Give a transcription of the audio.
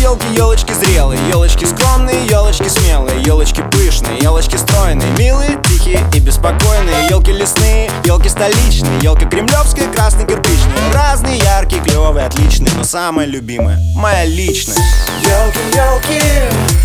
елки, елочки зрелые, елочки скромные, елочки смелые, елочки пышные, елочки стройные, милые, тихие и беспокойные, елки лесные, елки столичные, елки кремлевские, красные, кирпичные, разные, яркие, клевые, отличные, но самая любимая, моя личная. Елки, елки,